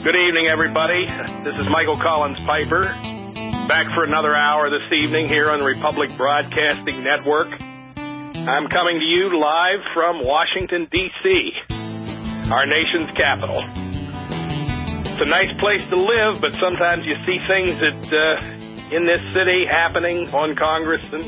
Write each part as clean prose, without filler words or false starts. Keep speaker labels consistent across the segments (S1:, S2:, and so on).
S1: Good evening, everybody. This is Michael Collins Piper, back for another hour this evening here on the Republic Broadcasting Network. I'm coming to you live from Washington, D.C., our nation's capital. It's a nice place to live, but sometimes you see things that in this city happening on Congress and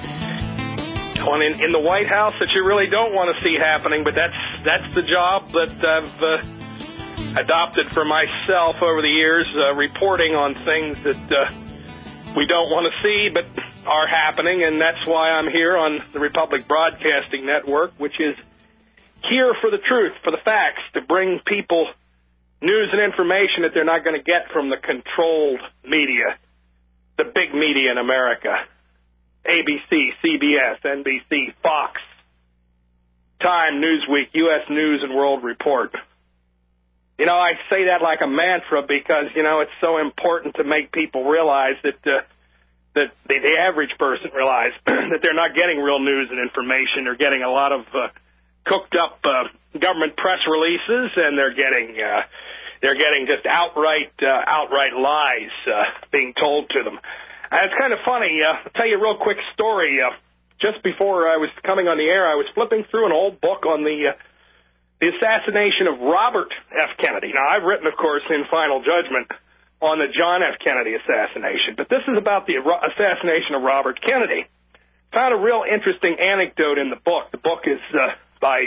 S1: in the White House that you really don't want to see happening, but that's the job that I've adopted for myself over the years, reporting on things that we don't want to see but are happening, and that's why I'm here on the Republic Broadcasting Network, which is here for the truth, for the facts, to bring people news and information that they're not going to get from the controlled media, the big media in America, ABC, CBS, NBC, Fox, Time, Newsweek, U.S. News and World Report. You know, I say that like a mantra because, you know, it's so important to make people realize that the average person realize that they're not getting real news and information. They're getting a lot of cooked up government press releases, and they're getting just outright lies being told to them. And it's kind of funny. I'll tell you a real quick story. Just before I was coming on the air, I was flipping through an old book on the assassination of Robert F. Kennedy. Now, I've written, of course, in Final Judgment on the John F. Kennedy assassination, but this is about the assassination of Robert Kennedy. Found a real interesting anecdote in the book. The book is by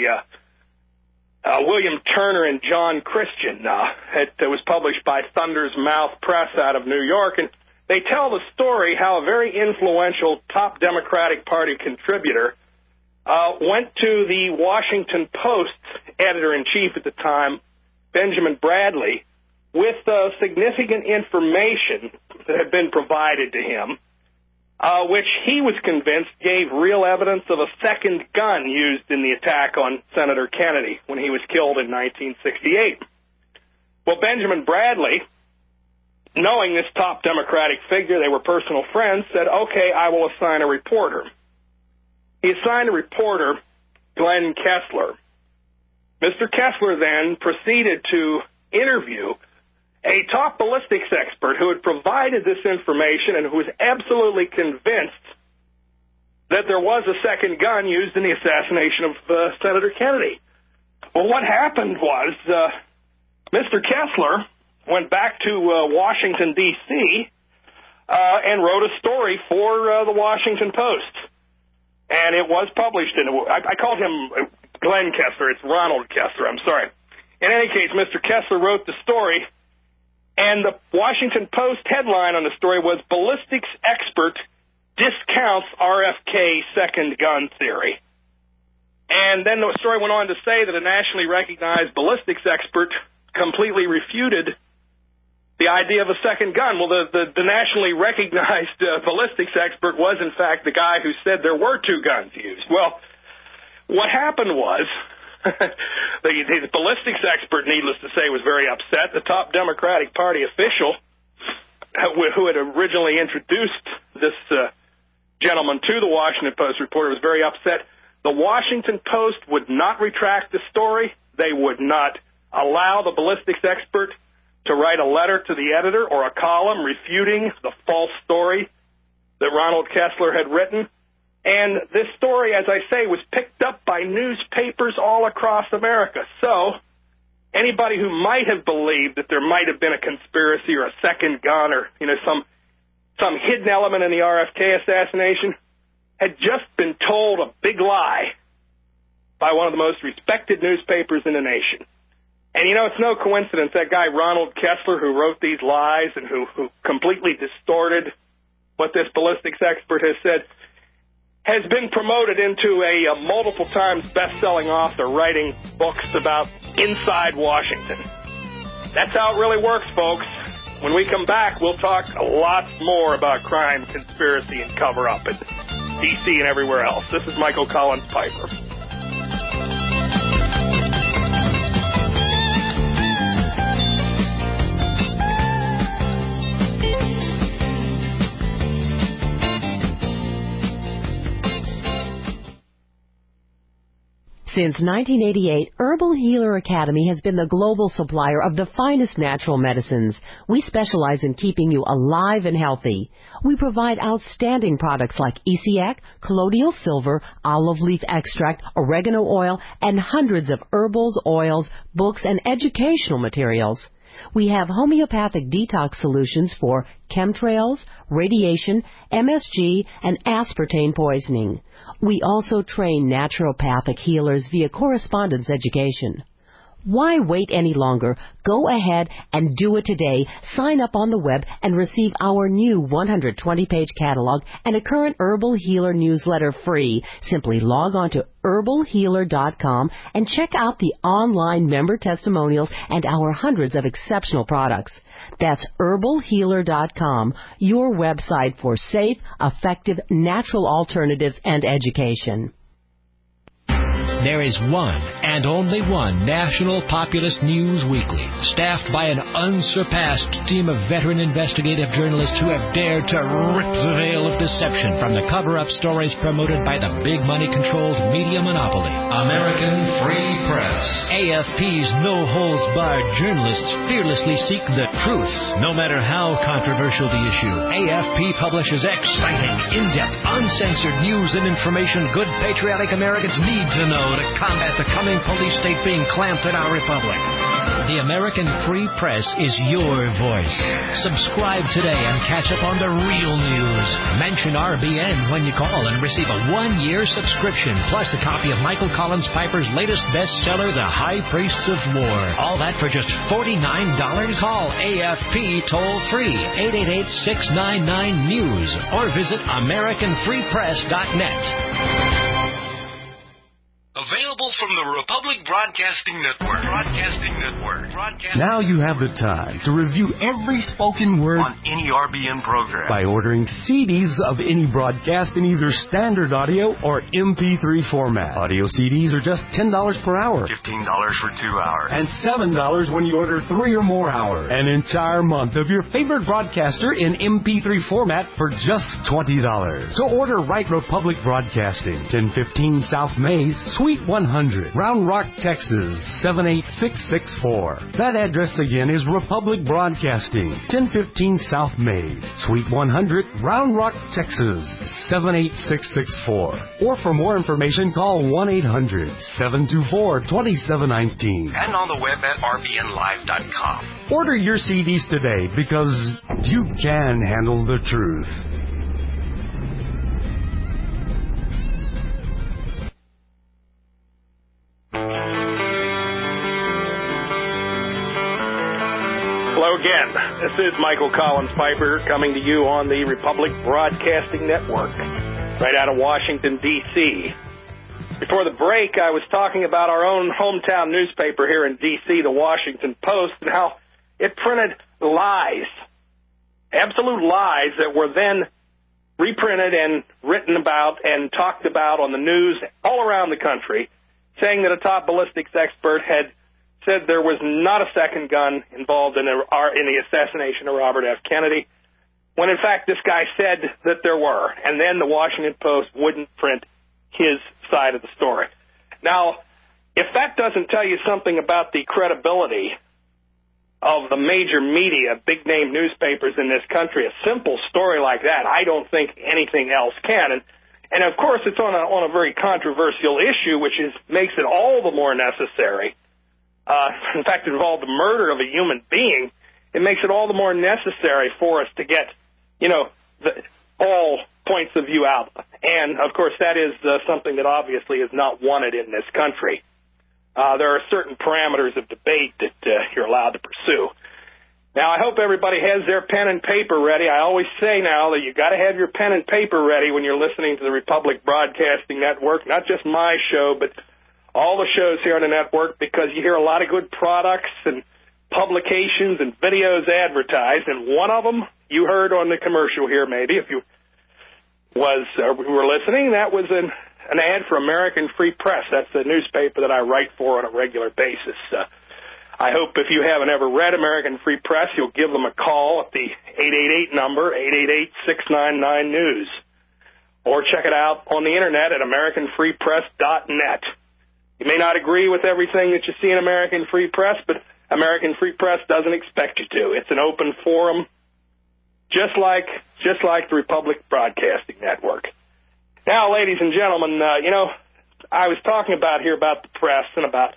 S1: William Turner and John Christian. It was published by Thunder's Mouth Press out of New York, and they tell the story how a very influential top Democratic Party contributor went to the Washington Post editor-in-chief at the time, Benjamin Bradley, with significant information that had been provided to him, which he was convinced gave real evidence of a second gun used in the attack on Senator Kennedy when he was killed in 1968. Well, Benjamin Bradley, knowing this top Democratic figure, they were personal friends, said, okay, I will assign a reporter. He assigned a reporter, Glenn Kessler. Mr. Kessler then proceeded to interview a top ballistics expert who had provided this information and who was absolutely convinced that there was a second gun used in the assassination of Senator Kennedy. Well, what happened was Mr. Kessler went back to Washington, D.C., and wrote a story for the Washington Post. And it was published I called him Glenn Kessler. It's Ronald Kessler. I'm sorry. In any case, Mr. Kessler wrote the story, and the Washington Post headline on the story was Ballistics Expert Discounts RFK Second Gun Theory. And then the story went on to say that a nationally recognized ballistics expert completely refuted the idea of a second gun. Well, the nationally recognized ballistics expert was, in fact, the guy who said there were two guns used. Well, what happened was the ballistics expert, needless to say, was very upset. The top Democratic Party official who had originally introduced this gentleman to the Washington Post reporter was very upset. The Washington Post would not retract the story. They would not allow the ballistics expert to write a letter to the editor or a column refuting the false story that Ronald Kessler had written. And this story, as I say, was picked up by newspapers all across America. So anybody who might have believed that there might have been a conspiracy or a second gun or, you know, some hidden element in the RFK assassination had just been told a big lie by one of the most respected newspapers in the nation. And, you know, it's no coincidence that guy Ronald Kessler, who wrote these lies and who completely distorted what this ballistics expert has said, has been promoted into a multiple times best-selling author writing books about inside Washington. That's how it really works, folks. When we come back, we'll talk a lot more about crime, conspiracy, and cover-up in D.C. and everywhere else. This is Michael Collins Piper.
S2: Since 1988, Herbal Healer Academy has been the global supplier of the finest natural medicines. We specialize in keeping you alive and healthy. We provide outstanding products like Essiac, colloidal silver, olive leaf extract, oregano oil, and hundreds of herbals, oils, books, and educational materials. We have homeopathic detox solutions for chemtrails, radiation, MSG, and aspartame poisoning. We also train naturopathic healers via correspondence education. Why wait any longer? Go ahead and do it today. Sign up on the web and receive our new 120-page catalog and a current Herbal Healer newsletter free. Simply log on to herbalhealer.com and check out the online member testimonials and our hundreds of exceptional products. That's herbalhealer.com, your website for safe, effective, natural alternatives and education.
S3: There is one and only one national populist news weekly, staffed by an unsurpassed team of veteran investigative journalists who have dared to rip the veil of deception from the cover-up stories promoted by the big money-controlled media monopoly. American Free Press. AFP's no-holds-barred journalists fearlessly seek the truth, no matter how controversial the issue. AFP publishes exciting, in-depth, uncensored news and information good patriotic Americans need to know to combat the coming police state being clamped in our republic. The American Free Press is your voice. Subscribe today and catch up on the real news. Mention RBN when you call and receive a 1-year subscription, plus a copy of Michael Collins Piper's latest bestseller, The High Priests of War. All that for just $49. Call AFP toll-free, 888-699-NEWS, or visit AmericanFreePress.net.
S4: Available from the Republic Broadcasting Network.
S5: Now you have the time to review every spoken word
S4: on any RBN program
S5: by ordering CDs of any broadcast in either standard audio or MP3 format. Audio CDs are just $10 per hour.
S4: $15 for 2 hours.
S5: And $7 when you order 3 or more hours. An entire month of your favorite broadcaster in MP3 format for just $20. So order right Republic Broadcasting, 1015 South Mays, Suite 100, Round Rock, Texas, 78664. That address again is Republic Broadcasting, 1015 South Mays, Suite 100, Round Rock, Texas, 78664. Or for more information, call 1-800-724-2719.
S4: And on the web at rbnlive.com.
S5: Order your CDs today because you can handle the truth.
S1: Hello again. This is Michael Collins Piper coming to you on the Republic Broadcasting Network, right out of Washington, D.C. Before the break, I was talking about our own hometown newspaper here in D.C., the Washington Post, and how it printed lies, absolute lies that were then reprinted and written about and talked about on the news all around the country, saying that a top ballistics expert had said there was not a second gun involved in the assassination of Robert F. Kennedy, when in fact this guy said that there were, and then the Washington Post wouldn't print his side of the story. Now, if that doesn't tell you something about the credibility of the major media, big-name newspapers in this country, a simple story like that, I don't think anything else can. And of course, it's on a very controversial issue, which makes it all the more necessary. In fact, it involved the murder of a human being. It makes it all the more necessary for us to get, all points of view out. And, of course, that is something that obviously is not wanted in this country. There are certain parameters of debate that you're allowed to pursue. Now, I hope everybody has their pen and paper ready. I always say now that you've got to have your pen and paper ready when you're listening to the Republic Broadcasting Network, not just my show, but all the shows here on the network, because you hear a lot of good products and publications and videos advertised, and one of them you heard on the commercial here, maybe, if you were listening. That was an ad for American Free Press. That's the newspaper that I write for on a regular basis. I hope if you haven't ever read American Free Press, you'll give them a call at the 888 number, 888-699-NEWS, or check it out on the internet at AmericanFreePress.net. You may not agree with everything that you see in American Free Press, but American Free Press doesn't expect you to. It's an open forum, just like the Republic Broadcasting Network. Now, ladies and gentlemen, I was talking about the press and about,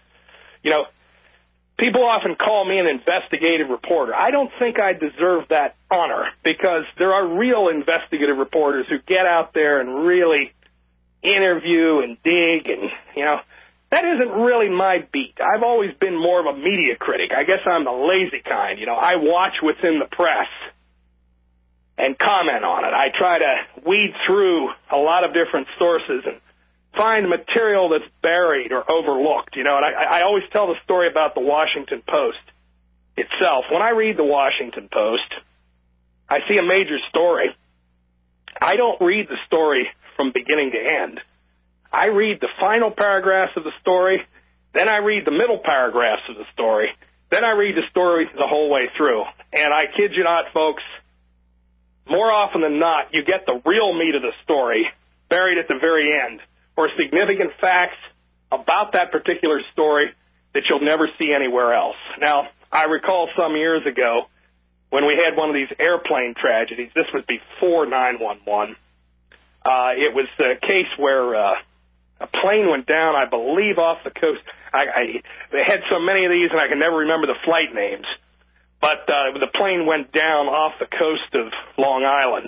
S1: people often call me an investigative reporter. I don't think I deserve that honor because there are real investigative reporters who get out there and really interview and dig and, that isn't really my beat. I've always been more of a media critic. I guess I'm the lazy kind. I watch what's in the press and comment on it. I try to weed through a lot of different sources and find material that's buried or overlooked. And I always tell the story about the Washington Post itself. When I read the Washington Post, I see a major story. I don't read the story from beginning to end. I read the final paragraphs of the story, then I read the middle paragraphs of the story, then I read the story the whole way through. And I kid you not, folks, more often than not, you get the real meat of the story buried at the very end, or significant facts about that particular story that you'll never see anywhere else. Now, I recall some years ago when we had one of these airplane tragedies. This was before 9/11. It was a case where a plane went down, I believe, off the coast. They had so many of these, and I can never remember the flight names. But the plane went down off the coast of Long Island.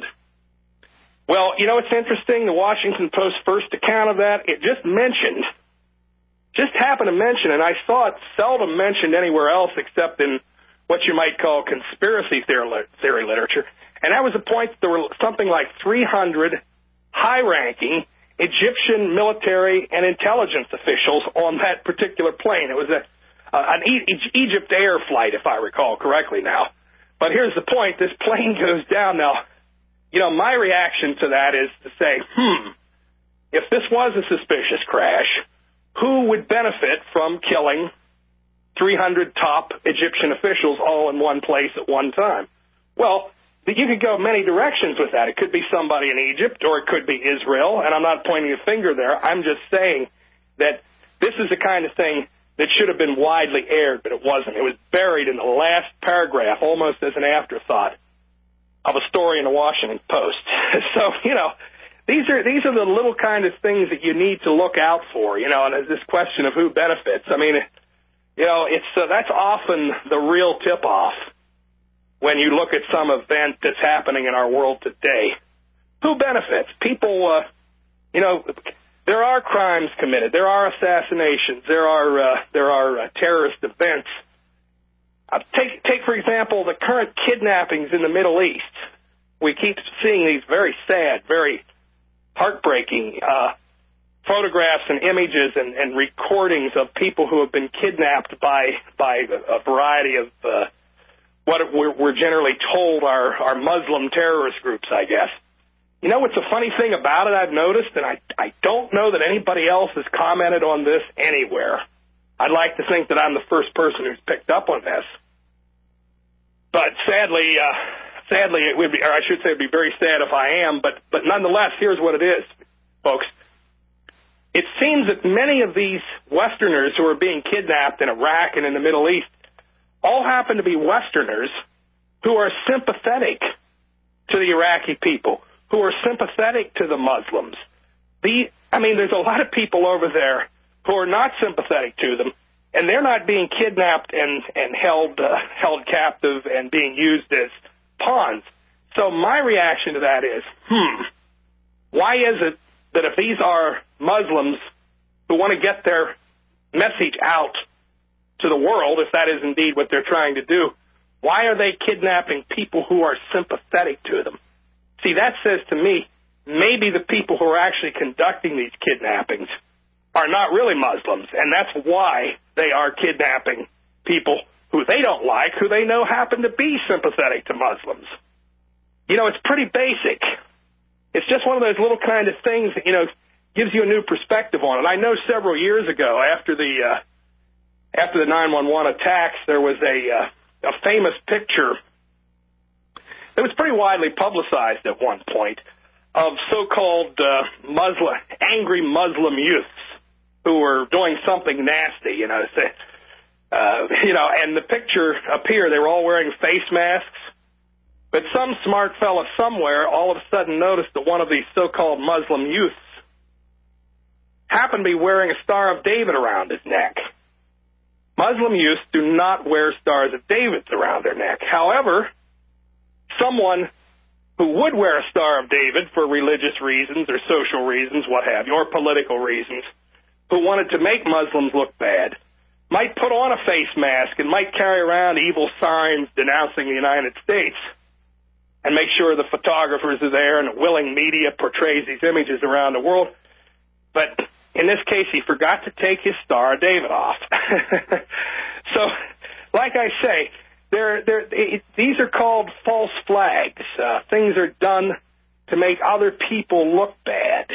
S1: Well, it's interesting. The Washington Post first account of that, it just happened to mention, and I saw it seldom mentioned anywhere else except in what you might call conspiracy theory literature. And that was the point that there were something like 300 high-ranking Egyptian military and intelligence officials on that particular plane. It was an Egypt Air flight, if I recall correctly now. But here's the point. This plane goes down. Now, my reaction to that is to say, if this was a suspicious crash, who would benefit from killing 300 top Egyptian officials all in one place at one time? Well, you could go many directions with that. It could be somebody in Egypt, or it could be Israel, and I'm not pointing a finger there. I'm just saying that this is the kind of thing that should have been widely aired, but it wasn't. It was buried in the last paragraph, almost as an afterthought, of a story in the Washington Post. So, these are the little kind of things that you need to look out for, and this question of who benefits. I mean, that's often the real tip-off when you look at some event that's happening in our world today. Who benefits? People, there are crimes committed. There are assassinations. There are terrorist events. Take, for example, the current kidnappings in the Middle East. We keep seeing these very sad, very heartbreaking photographs and images and recordings of people who have been kidnapped by a variety of what we're generally told are Muslim terrorist groups, I guess. What's a funny thing about it I've noticed, and I don't know that anybody else has commented on this anywhere. I'd like to think that I'm the first person who's picked up on this. But sadly, it would be, or I should say it would be very sad if I am, but nonetheless, here's what it is, folks. It seems that many of these Westerners who are being kidnapped in Iraq and in the Middle East all happen to be Westerners who are sympathetic to the Iraqi people, who are sympathetic to the Muslims. There's a lot of people over there who are not sympathetic to them, and they're not being kidnapped and held captive and being used as pawns. So my reaction to that is, why is it that if these are Muslims who want to get their message out to the world, if that is indeed what they're trying to do, why are they kidnapping people who are sympathetic to them? See, that says to me, maybe the people who are actually conducting these kidnappings are not really Muslims, and that's why they are kidnapping people who they don't like, who they know happen to be sympathetic to Muslims. It's pretty basic. It's just one of those little kind of things that, gives you a new perspective on it. I know several years ago, after the 9/11 attacks, there was a famous picture that was pretty widely publicized at one point of so-called angry Muslim youths who were doing something nasty, and the picture up here, they were all wearing face masks. But some smart fella somewhere all of a sudden noticed that one of these so-called Muslim youths happened to be wearing a Star of David around his neck. Muslim youths do not wear Stars of David around their neck. However, someone who would wear a Star of David for religious reasons or social reasons, what have you, or political reasons, who wanted to make Muslims look bad, might put on a face mask and might carry around evil signs denouncing the United States and make sure the photographers are there and the willing media portrays these images around the world. But in this case, he forgot to take his Star of David off. So, like I say, these are called false flags. Things are done to make other people look bad.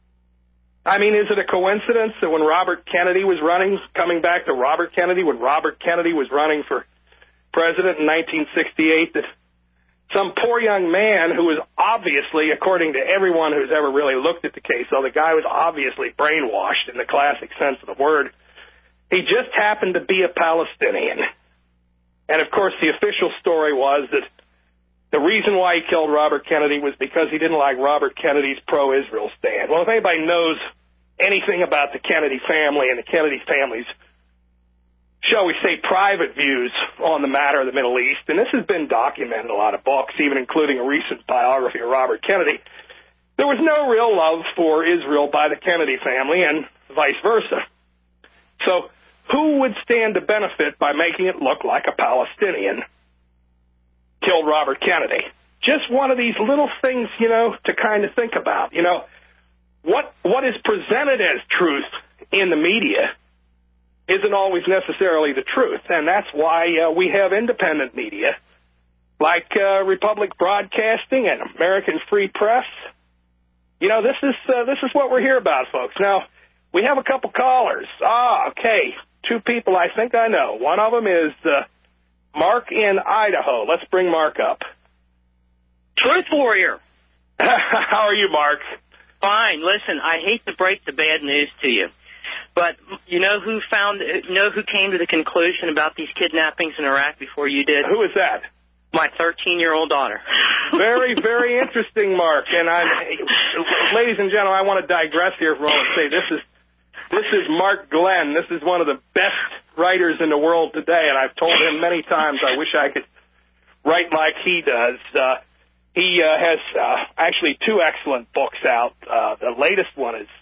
S1: I mean, is it a coincidence that when Robert Kennedy was running, coming back to Robert Kennedy, when Robert Kennedy was running for president in 1968, that some poor young man who was obviously, according to everyone who's ever really looked at the case, though the guy was obviously brainwashed in the classic sense of the word, he just happened to be a Palestinian. And, of course, the official story was that the reason why he killed Robert Kennedy was because he didn't like Robert Kennedy's pro-Israel stand. Well, if anybody knows anything about the Kennedy family and the Kennedy family's, shall we say, private views on the matter of the Middle East, and this has been documented in a lot of books, even including a recent biography of Robert Kennedy, there was no real love for Israel by the Kennedy family and vice versa. So who would stand to benefit by making it look like a Palestinian killed Robert Kennedy? Just one of these little things, to kind of think about. What is presented as truth in the media isn't always necessarily the truth, and that's why we have independent media like Republic Broadcasting and American Free Press. This is what we're here about, folks. Now, we have a couple callers. Okay, two people I think I know. One of them is Mark in Idaho. Let's bring Mark up.
S6: Truth Warrior.
S1: How are you, Mark?
S6: Fine. Listen, I hate to break the bad news to you, but you know who came to the conclusion about these kidnappings in Iraq before you did?
S1: Who is that?
S6: My 13-year-old daughter.
S1: Very, very interesting, Mark. And ladies and gentlemen, I want to digress here for a moment and say this is Mark Glenn. This is one of the best writers in the world today, and I've told him many times I wish I could write like he does. He has actually two excellent books out. The latest one is,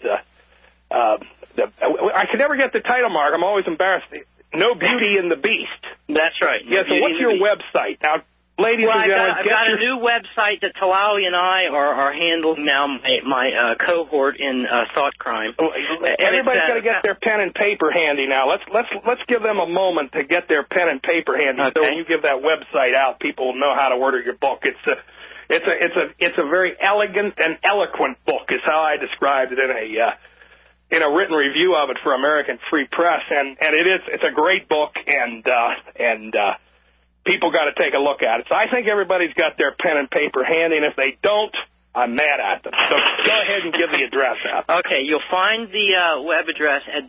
S1: I can never get the title, Mark. I'm always embarrassed. No Beauty and the Beast.
S6: That's right.
S1: Yeah, so what's your website? Now, ladies and gentlemen,
S6: I've got a new website that Talawi and I are handling now, my cohort in thought crime.
S1: Everybody's got to get their pen and paper handy now. Let's give them a moment to get their pen and paper handy. Okay. So when you give that website out, people will know how to order your book. It's a very elegant and eloquent book, is how I described it in a written review of it for American Free Press, and it's a great book, and people got to take a look at it. So I think everybody's got their pen and paper handy, and if they don't, I'm mad at them. So go ahead and give the address out.
S6: Okay, you'll find the web address at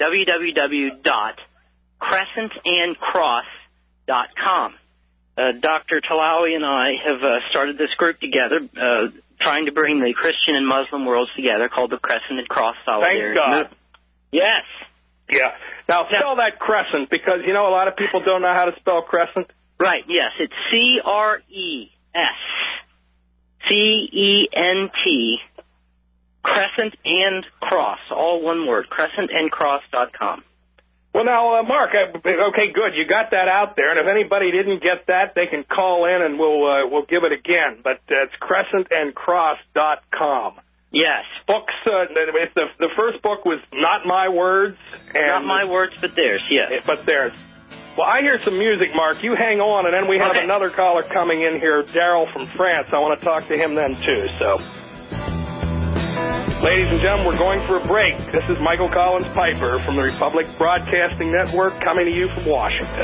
S6: www.crescentandcross.com. Dr. Talawi and I have started this group together, trying to bring the Christian and Muslim worlds together, called the Crescent and Cross Solidarity
S1: Movement. Thank God.
S6: Yes.
S1: Yeah. Now, spell that Crescent, because, a lot of people don't know how to spell Crescent.
S6: Right, yes. It's CRESCENT, Crescent and Cross, all one word, crescentandcross.com.
S1: Well, now, Mark, okay, good. You got that out there, and if anybody didn't get that, they can call in and we'll give it again. But it's crescentandcross.com.
S6: Yes.
S1: Books, the first book was Not My Words.
S6: Not My Words, but theirs, yes.
S1: But theirs. Well, I hear some music, Mark. You hang on, and then we have another caller coming in here, Daryl from France. I want to talk to him then, too, so... Ladies and gentlemen, we're going for a break. This is Michael Collins Piper from the Republic Broadcasting Network, coming to you from Washington.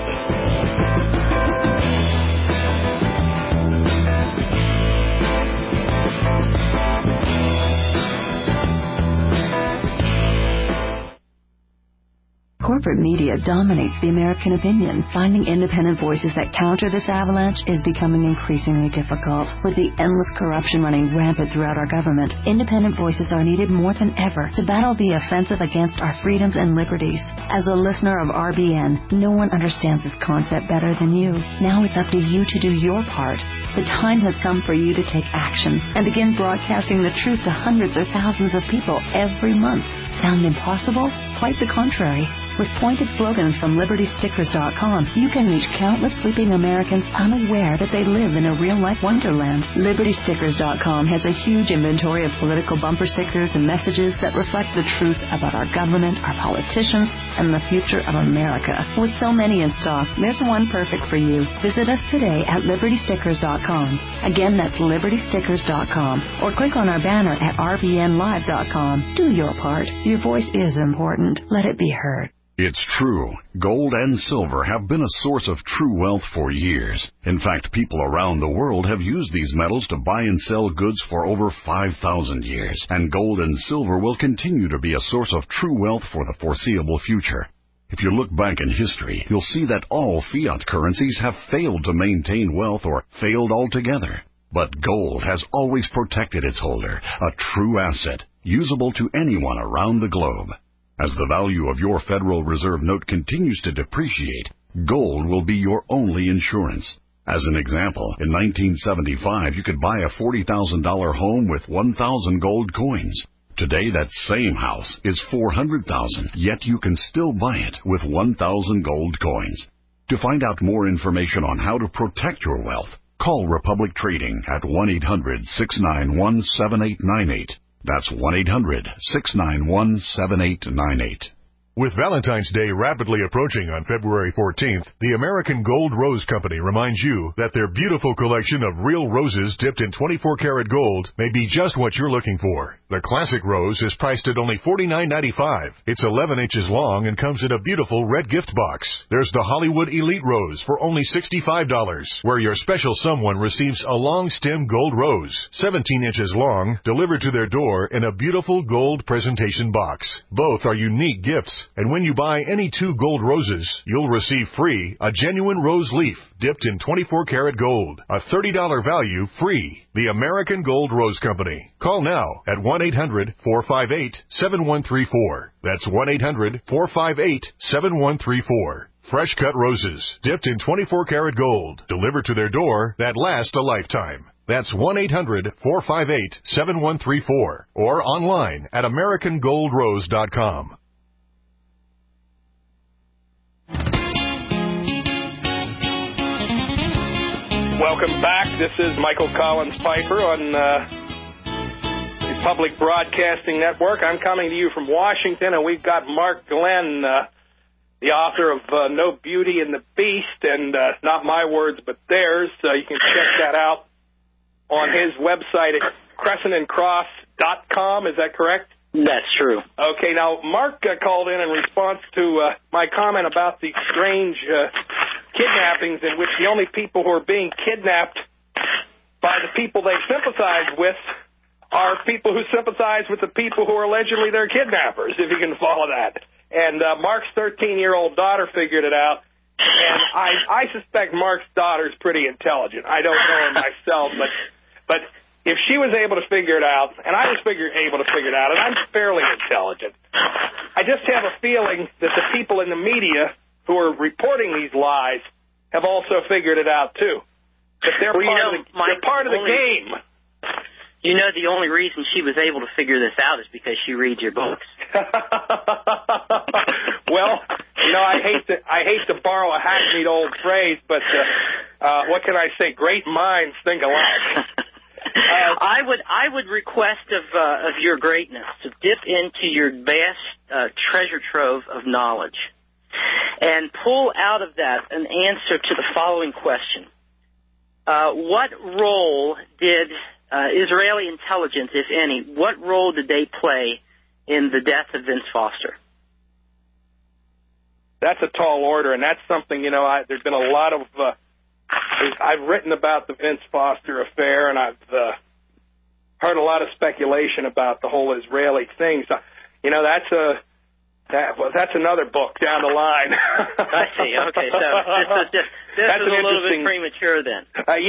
S7: corporate media dominates the American opinion, finding independent voices that counter this avalanche is becoming increasingly difficult. With the endless corruption running rampant throughout our government, independent voices are needed more than ever to battle the offensive against our freedoms and liberties. As a listener of RBN, no one understands this concept better than you. Now it's up to you to do your part. The time has come for you to take action and begin broadcasting the truth to hundreds or thousands of people every month. Sound impossible? Quite the contrary. With pointed slogans from LibertyStickers.com, you can reach countless sleeping Americans unaware that they live in a real-life wonderland. LibertyStickers.com has a huge inventory of political bumper stickers and messages that reflect the truth about our government, our politicians, and the future of America. With so many in stock, there's one perfect for you. Visit us today at LibertyStickers.com. Again, that's LibertyStickers.com. Or click on our banner at RBNLive.com. Do your part. Your voice is important. Let it be heard.
S8: It's true. Gold and silver have been a source of true wealth for years. In fact, people around the world have used these metals to buy and sell goods for over 5,000 years. And gold and silver will continue to be a source of true wealth for the foreseeable future. If you look back in history, you'll see that all fiat currencies have failed to maintain wealth or failed altogether. But gold has always protected its holder, a true asset, usable to anyone around the globe. As the value of your Federal Reserve note continues to depreciate, gold will be your only insurance. As an example, in 1975, you could buy a $40,000 home with 1,000 gold coins. Today, that same house is $400,000, yet you can still buy it with 1,000 gold coins. To find out more information on how to protect your wealth, call Republic Trading at 1-800-691-7898. That's 1-800-691-7898.
S9: With Valentine's Day rapidly approaching on February 14th, the American Gold Rose Company reminds you that their beautiful collection of real roses dipped in 24-karat gold may be just what you're looking for. The classic rose is priced at only $49.95. It's 11 inches long and comes in a beautiful red gift box. There's the Hollywood Elite Rose for only $65, where your special someone receives a long-stem gold rose, 17 inches long, delivered to their door in a beautiful gold presentation box. Both are unique gifts. And when you buy any 2 gold roses, you'll receive free a genuine rose leaf dipped in 24-karat gold. A $30 value free. The American Gold Rose Company. Call now at 1-800-458-7134. That's 1-800-458-7134. Fresh cut roses dipped in 24-karat gold, delivered to their door that last a lifetime. That's 1-800-458-7134 or online at AmericanGoldRose.com.
S1: Welcome back. This is Michael Collins Piper on the Public Broadcasting Network. I'm coming to you from Washington, and we've got Mark Glenn, the author of No Beauty and the Beast, and not my words but theirs. You can check that out on his website at crescentandcross.com. Is that correct?
S6: That's true.
S1: Okay, now, Mark called in response to my comment about the strange kidnappings in which the only people who are being kidnapped by the people they sympathize with are people who sympathize with the people who are allegedly their kidnappers, if you can follow that. And Mark's 13-year-old daughter figured it out, and I suspect Mark's daughter's pretty intelligent. I don't know her myself, but if she was able to figure it out, and I was able to figure it out, and I'm fairly intelligent, I just have a feeling that the people in the media who are reporting these lies have also figured it out, too. That they're part of the game.
S6: You know, the only reason she was able to figure this out is because she reads your books.
S1: Well, you know, I hate to borrow a hackneyed old phrase, but what can I say? Great minds think alike.
S6: I would request of your greatness to dip into your vast treasure trove of knowledge and pull out of that an answer to the following question. What role did Israeli intelligence, if any, what role did they play in the death of Vince Foster?
S1: That's a tall order, and that's something, you know, there's been a lot of... I've written about the Vince Foster affair, and I've heard a lot of speculation about the whole Israeli thing. So, you know, that's That's another book down the line.
S6: I see. Okay, so this was a little bit premature then.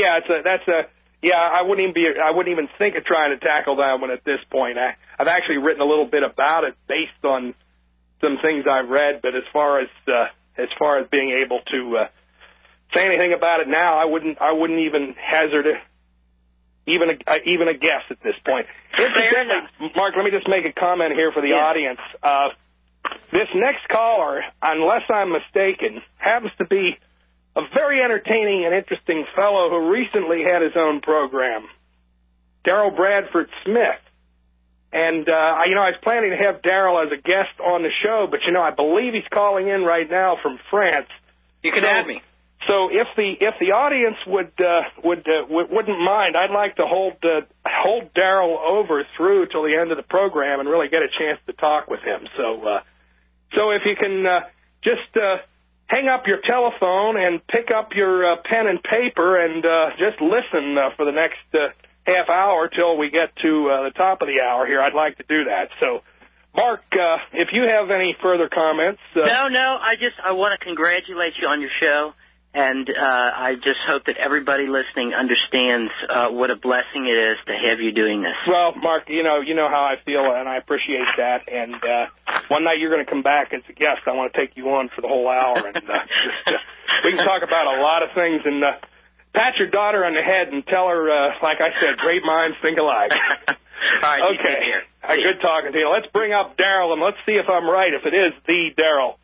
S1: I wouldn't even think of trying to tackle that one at this point. I've actually written a little bit about it based on some things I've read, but as far as being able to say anything about it now, I wouldn't even hazard even a guess at this point. Incidentally, Mark, let me just make a comment here for the audience. This next caller, unless I'm mistaken, happens to be a very entertaining and interesting fellow who recently had his own program, Daryl Bradford Smith. And, I was planning to have Daryl as a guest on the show, but, I believe he's calling in right now from France.
S10: You can add me.
S1: So if the audience wouldn't mind, I'd like to hold Daryl over through till the end of the program and really get a chance to talk with him. So if you can just hang up your telephone and pick up your pen and paper and just listen for the next half hour till we get to the top of the hour here, I'd like to do that. So, Mark, if you have any further comments.
S6: No, I want to congratulate you on your show. And I just hope that everybody listening understands what a blessing it is to have you doing this.
S1: Well, Mark, you know how I feel, and I appreciate that. And one night you're going to come back as a guest. I want to take you on for the whole hour, and we can talk about a lot of things. And pat your daughter on the head and tell her, like I said, great minds think alike.
S6: All right.
S1: Okay. Good talking to you. Let's bring up Daryl, and let's see if I'm right. If it is the Daryl.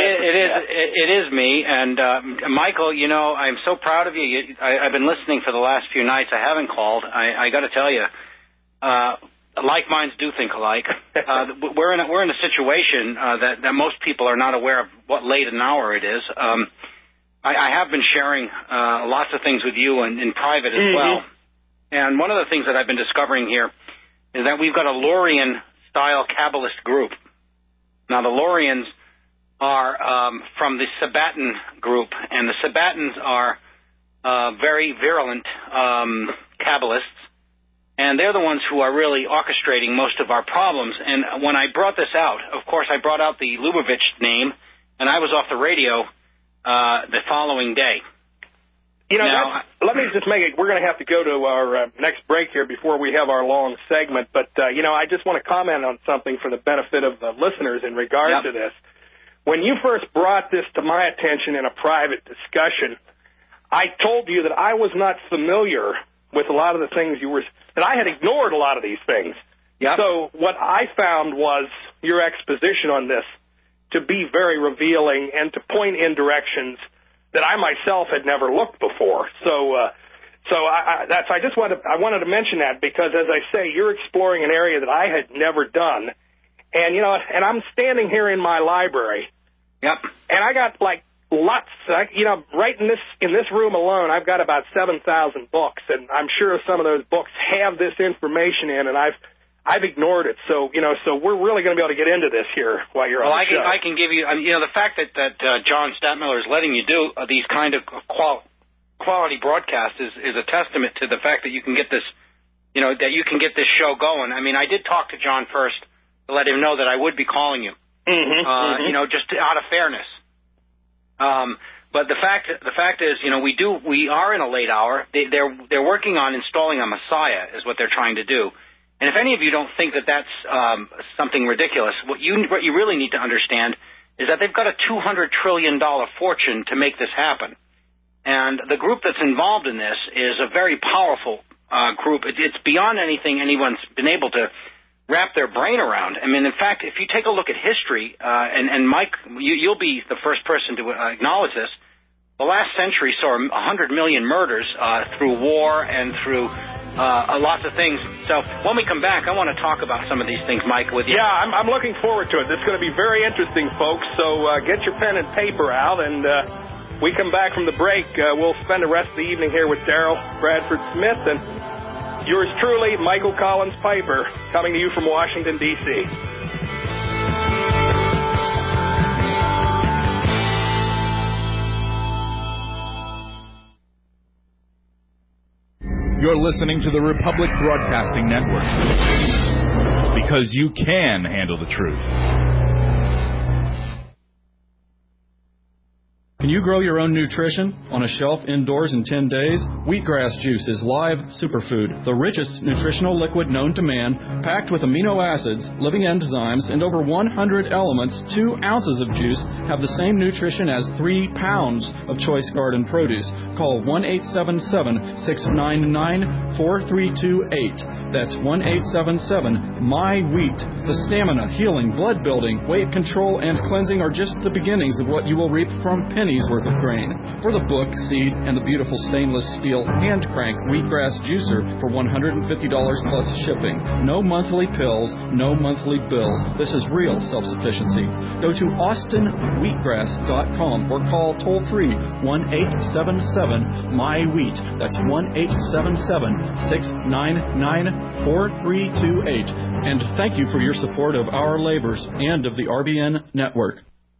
S10: It is me, and Michael, I'm so proud of you. I've been listening for the last few nights. I haven't called. I got to tell you, like minds do think alike. We're in a situation that most people are not aware of what late an hour it is. I have been sharing lots of things with you in private as well, and one of the things that I've been discovering here is that we've got a Lorian-style Kabbalist group. Now, the Lorians are from the Sabbatan group, and the Sabbatans are very virulent Kabbalists, and they're the ones who are really orchestrating most of our problems. And when I brought this out, of course, I brought out the Lubavitch name, and I was off the radio the following day.
S1: Let me just make it, we're going to have to go to our next break here before we have our long segment, but, I just want to comment on something for the benefit of the listeners in regard to this. When you first brought this to my attention in a private discussion, I told you that I was not familiar with a lot of the things that I had ignored a lot of these things.
S10: Yep.
S1: So what I found was your exposition on this to be very revealing and to point in directions that I myself had never looked before. I wanted to mention that because, as I say, you're exploring an area that I had never done. And, and I'm standing here in my library.
S10: Yep.
S1: And I got, lots, right in this room alone, I've got about 7,000 books. And I'm sure some of those books have this information in, and I've ignored it. So, so we're really going to be able to get into this here while you're on the show.
S10: I can give you, the fact that John Stadtmiller is letting you do these kind of quality broadcasts is a testament to the fact that you can get this, that you can get this show going. I mean, I did talk to John first to let him know that I would be calling you, just out of fairness. But the fact is, we are in a late hour. They're working on installing a Messiah, is what they're trying to do. And if any of you don't think that that's something ridiculous, what you really need to understand is that they've got a $200 trillion fortune to make this happen. And the group that's involved in this is a very powerful group. It's beyond anything anyone's been able to wrap their brain around. I mean, in fact, if you take a look at history, and Mike, you'll be the first person to acknowledge this, the last century saw 100 million murders through war and through lots of things. So when we come back, I want to talk about some of these things, Mike, with you.
S1: Yeah, I'm looking forward to it. This is going to be very interesting, folks. So get your pen and paper out, and we come back from the break. We'll spend the rest of the evening here with Daryl Bradford Smith and yours truly, Michael Collins Piper, coming to you from Washington, D.C.
S11: You're listening to the Republic Broadcasting Network. Because you can handle the truth.
S12: Can you grow your own nutrition on a shelf indoors in 10 days? Wheatgrass juice is live superfood, the richest nutritional liquid known to man, packed with amino acids, living enzymes, and over 100 elements. 2 ounces of juice have the same nutrition as 3 pounds of choice garden produce. Call 1-877-699-4328. That's 1-877-MY-WHEAT. The stamina, healing, blood building, weight control, and cleansing are just the beginnings of what you will reap from pennies worth of grain. For the book, seed, and the beautiful stainless steel hand crank wheatgrass juicer for $150 plus shipping. No monthly pills, no monthly bills. This is real self-sufficiency. Go to austinwheatgrass.com or call toll-free 1-877-MY-WHEAT. That's 1-877-699-4328. And thank you for your support of our labors and of the RBN network.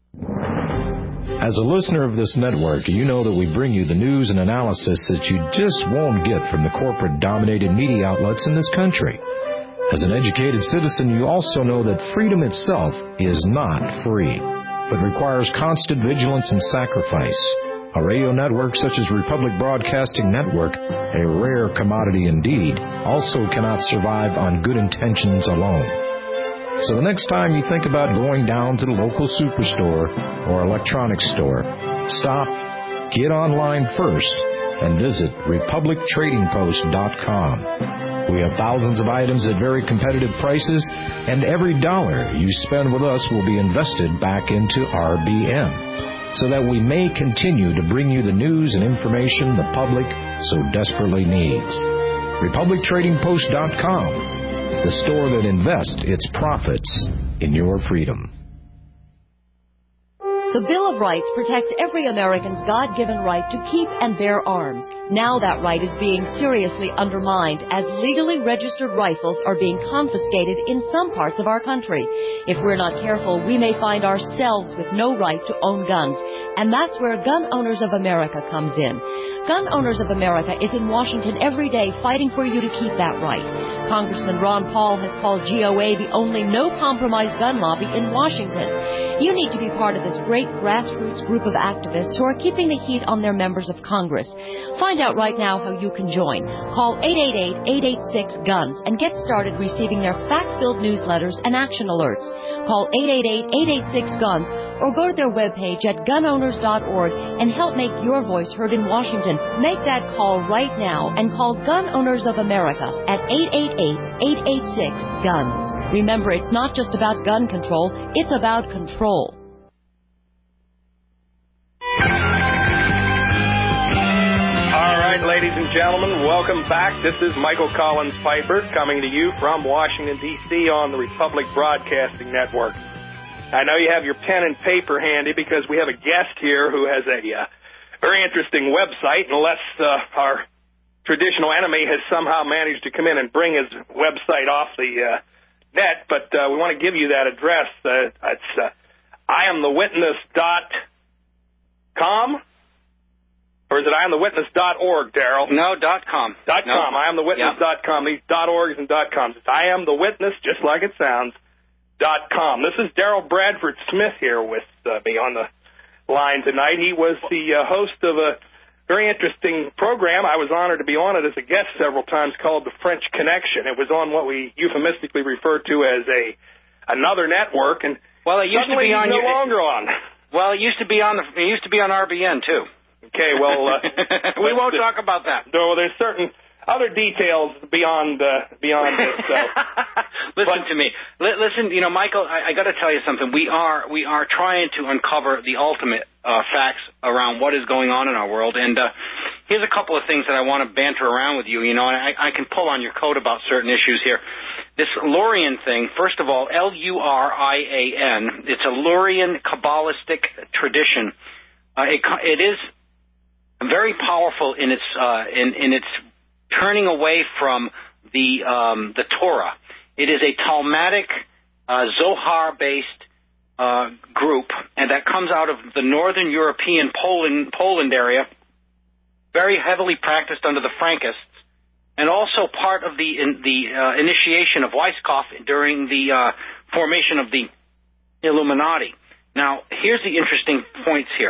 S13: As a listener of this network, you know that we bring you the news and analysis that you just won't get from the corporate-dominated media outlets in this country. As an educated citizen, you also know that freedom itself is not free, but requires constant vigilance and sacrifice. A radio network such as Republic Broadcasting Network, a rare commodity indeed, also cannot survive on good intentions alone. So the next time you think about going down to the local superstore or electronics store, stop, get online first, and visit RepublicTradingPost.com. We have thousands of items at very competitive prices, and every dollar you spend with us will be invested back into RBN, so that we may continue to bring you the news and information the public so desperately needs. RepublicTradingPost.com, the store that invests its profits in your freedom.
S14: The Bill of Rights protects every American's God-given right to keep and bear arms. Now that right is being seriously undermined as legally registered rifles are being confiscated in some parts of our country. If we're not careful, we may find ourselves with no right to own guns. And that's where Gun Owners of America comes in. Gun Owners of America is in Washington every day fighting for you to keep that right. Congressman Ron Paul has called GOA the only no-compromise gun lobby in Washington. You need to be part of this great grassroots group of activists who are keeping the heat on their members of Congress. Find out right now how you can join. Call 888-886-GUNS and get started receiving their fact-filled newsletters and action alerts. Call 888-886-GUNS or go to their webpage at gunowners.org and help make your voice heard in Washington. Make that call right now and call Gun Owners of America at 888-886-GUNS. Remember, it's not just about gun control, it's about control.
S1: All right, ladies and gentlemen, welcome back. This is Michael Collins Piper coming to you from Washington, D.C. on the Republic Broadcasting Network. I know you have your pen and paper handy because we have a guest here who has a very interesting website, unless our traditional enemy has somehow managed to come in and bring his website off the net, but we want to give you that address. It's IamTheWitness.com, or is it IamTheWitness.org, Daryl?
S10: No, .com.
S1: .com.
S10: No.
S1: IamTheWitness.com. These .orgs and .coms. It's IamTheWitness, just like it sounds, .com. This is Daryl Bradford Smith here with me on the line tonight. He was the host of a very interesting program. I was honored to be on it as a guest several times, called The French Connection. It was on what we euphemistically refer to as another network, and
S10: well, it used to be on
S1: no longer on.
S10: Well, it used to be on RBN too.
S1: Okay, well,
S10: we won't talk about that.
S1: No, there's certain other details beyond this.
S10: Listen to me. Listen, Michael, I got to tell you something. We are trying to uncover the ultimate facts around what is going on in our world. And here's a couple of things that I want to banter around with you. And I can pull on your coat about certain issues here. This Lurian thing, first of all, Lurian. It's a Lurian Kabbalistic tradition. It is very powerful in its turning away from the Torah. It is a Talmudic, Zohar-based group, and that comes out of the northern European Poland area, very heavily practiced under the Frankists, and also part of the initiation of Weizsäcker during the formation of the Illuminati. Now, here's the interesting points here.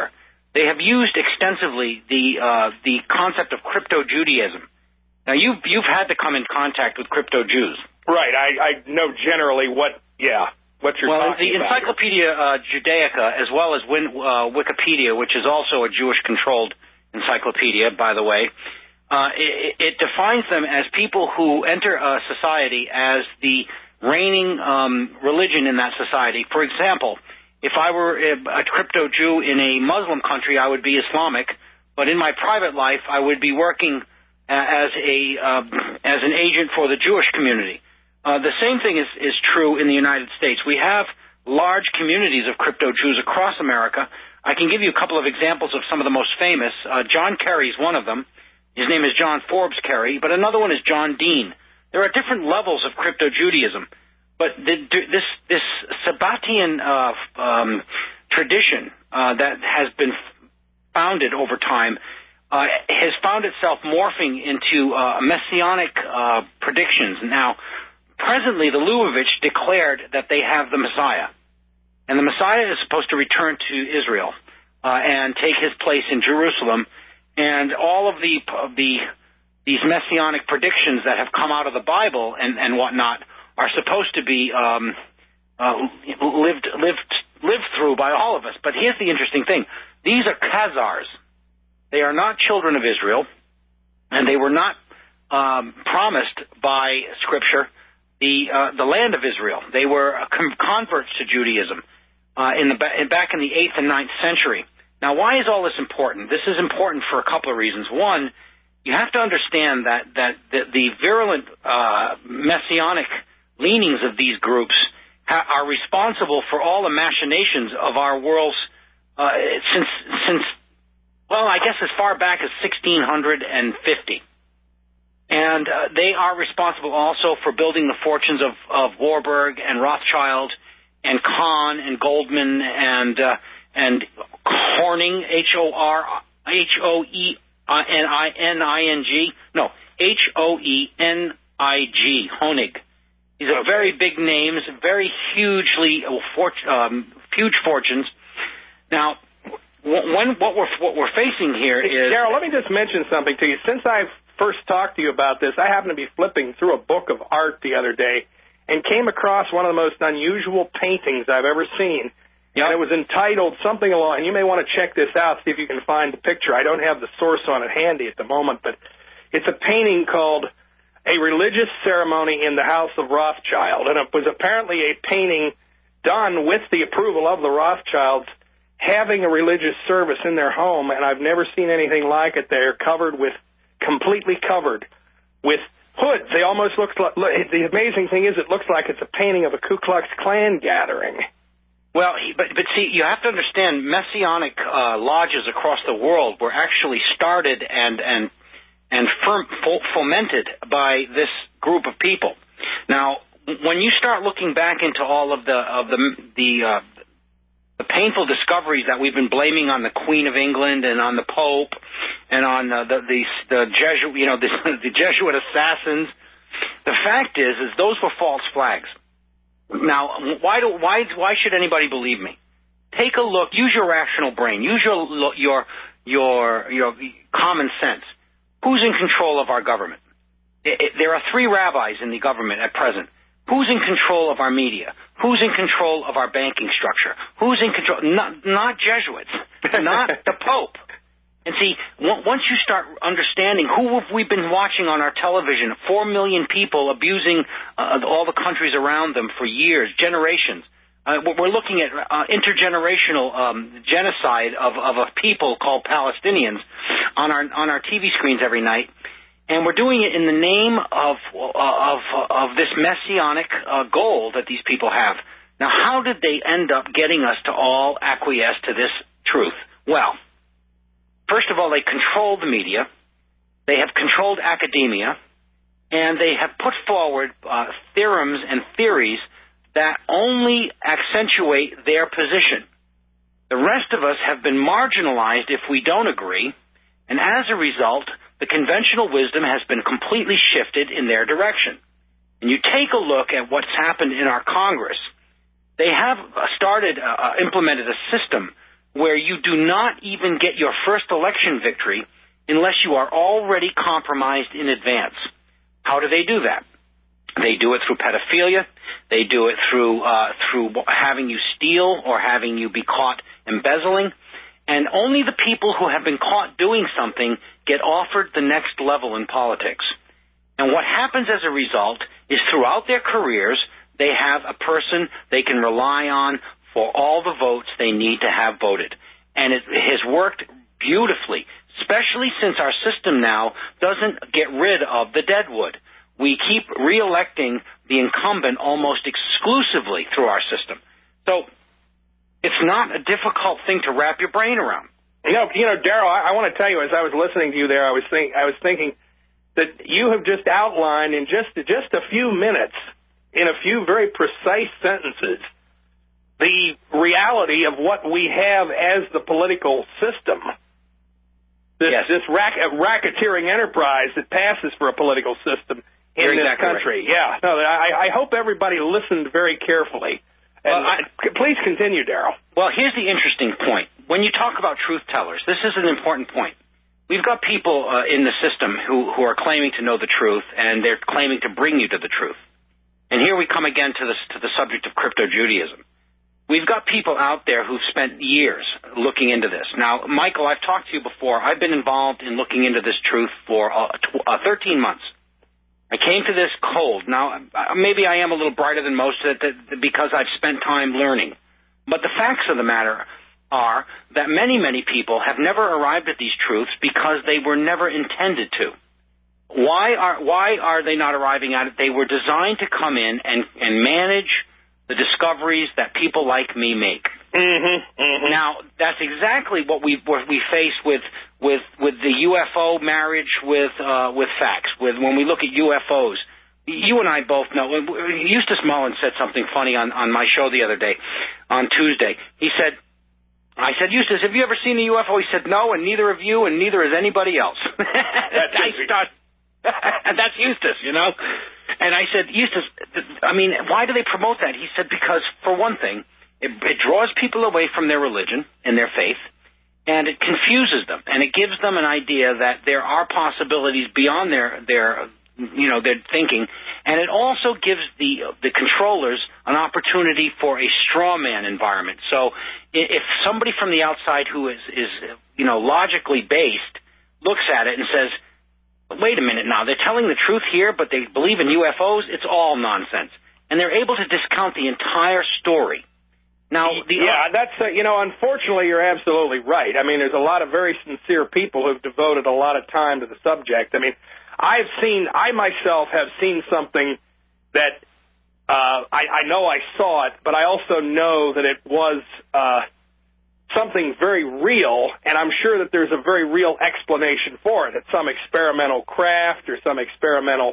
S10: they have used extensively the concept of crypto-Judaism. Now, you've had to come in contact with crypto-Jews.
S1: Right. I know generally what you're talking about.
S10: The Encyclopedia Judaica, as well as Wikipedia, which is also a Jewish-controlled encyclopedia, by the way, it defines them as people who enter a society as the reigning religion in that society. For example, if I were a crypto Jew in a Muslim country, I would be Islamic, but in my private life, I would be working as an agent for the Jewish community. The same thing is true in the United States. We have large communities of crypto Jews across America. I can give you a couple of examples of some of the most famous. John Kerry is one of them. His name is John Forbes Kerry, but another one is John Dean. There are different levels of crypto-Judaism, but this Sabbatian tradition that has been founded over time has found itself morphing into messianic predictions. Now, presently, the Lubavitch declared that they have the Messiah, and the Messiah is supposed to return to Israel and take his place in Jerusalem. And all of these messianic predictions that have come out of the Bible and whatnot are supposed to be lived through by all of us. But here's the interesting thing: these are Khazars. They are not children of Israel, and they were not promised by Scripture the land of Israel. They were converts to Judaism back in the 8th and 9th century. Now, why is all this important? This is important for a couple of reasons. One, you have to understand that the virulent messianic leanings of these groups are responsible for all the machinations of our world's since I guess as far back as 1650. And they are responsible also for building the fortunes of Warburg and Rothschild and Kahn and Goldman and Horning, Hoening, Honig. These are very big names, very huge fortunes. Now, what we're facing here is...
S1: Darrell, let me just mention something to you. Since I first talked to you about this, I happened to be flipping through a book of art the other day and came across one of the most unusual paintings I've ever seen. Yep. And it was entitled something along, and you may want to check this out, see if you can find the picture. I don't have the source on it handy at the moment, but it's a painting called A Religious Ceremony in the House of Rothschild. And it was apparently a painting done with the approval of the Rothschilds, having a religious service in their home, and I've never seen anything like it. They're completely covered with hoods. They almost look like, the amazing thing is it looks like it's a painting of a Ku Klux Klan gathering.
S10: Well, but see, you have to understand, Messianic lodges across the world were actually started and fomented by this group of people. Now, when you start looking back into all of the painful discoveries that we've been blaming on the Queen of England and on the Pope and on the Jesuit, the Jesuit assassins, the fact is those were false flags. Now, why should anybody believe me? Take a look. Use your rational brain. Use your common sense. Who's in control of our government? There are 3 rabbis in the government at present. Who's in control of our media? Who's in control of our banking structure? Who's in control? Not Jesuits, not the Pope. And see, once you start understanding who have we been watching on our television, 4 million people abusing all the countries around them for years, generations. We're looking at intergenerational genocide of a people called Palestinians on our TV screens every night. And we're doing it in the name of this messianic goal that these people have. Now, how did they end up getting us to all acquiesce to this truth? Well, first of all, they control the media, they have controlled academia, and they have put forward theorems and theories that only accentuate their position. The rest of us have been marginalized if we don't agree, and as a result, the conventional wisdom has been completely shifted in their direction. And you take a look at what's happened in our Congress. They have implemented a system where you do not even get your first election victory unless you are already compromised in advance. How do they do that? They do it through pedophilia. They do it through having you steal or having you be caught embezzling. And only the people who have been caught doing something get offered the next level in politics. And what happens as a result is throughout their careers, they have a person they can rely on for all the votes they need to have voted. And it has worked beautifully, especially since our system now doesn't get rid of the deadwood. We keep reelecting the incumbent almost exclusively through our system. So it's not a difficult thing to wrap your brain around.
S1: You know, Daryl, I want to tell you, as I was listening to you there, I was thinking that you have just outlined in just a few minutes, in a few very precise sentences, the reality of what we have as the political system. This racketeering enterprise that passes for a political system in this country. Right. Yeah. No, I hope everybody listened very carefully. And please continue, Daryl.
S10: Well, here's the interesting point. When you talk about truth tellers, this is an important point. We've got people in the system who are claiming to know the truth, and they're claiming to bring you to the truth. And here we come again to the subject of crypto-Judaism. We've got people out there who've spent years looking into this. Now, Michael, I've talked to you before. I've been involved in looking into this truth for 13 months. I came to this cold. Now, maybe I am a little brighter than most because I've spent time learning. But the facts of the matter are that many, many people have never arrived at these truths because they were never intended to. Why are they not arriving at it? They were designed to come in and manage the discoveries that people like me make. Now, that's exactly what we face with the UFO marriage with facts. When we look at UFOs, you and I both know. Eustace Mullen said something funny on my show the other day, on Tuesday. I said, Eustace, have you ever seen a UFO? He said, no, and neither of you, and neither has anybody else. That's Eustace, you know. And I said, Eustace, I mean, why do they promote that? He said, because, for one thing, it draws people away from their religion and their faith, and it confuses them, and it gives them an idea that there are possibilities beyond their thinking, and it also gives the controllers an opportunity for a straw man environment. So if somebody from the outside who is logically based looks at it and says, wait a minute now, they're telling the truth here, but they believe in UFOs, it's all nonsense. And they're able to discount the entire story. Now, unfortunately, you're absolutely right. I mean, there's a lot of very sincere people who've devoted a lot of time to the subject. I mean, I myself have seen something that I know I saw it, but I also know that it was something very real, and I'm sure that there's a very real explanation for it. It's some experimental craft or some experimental,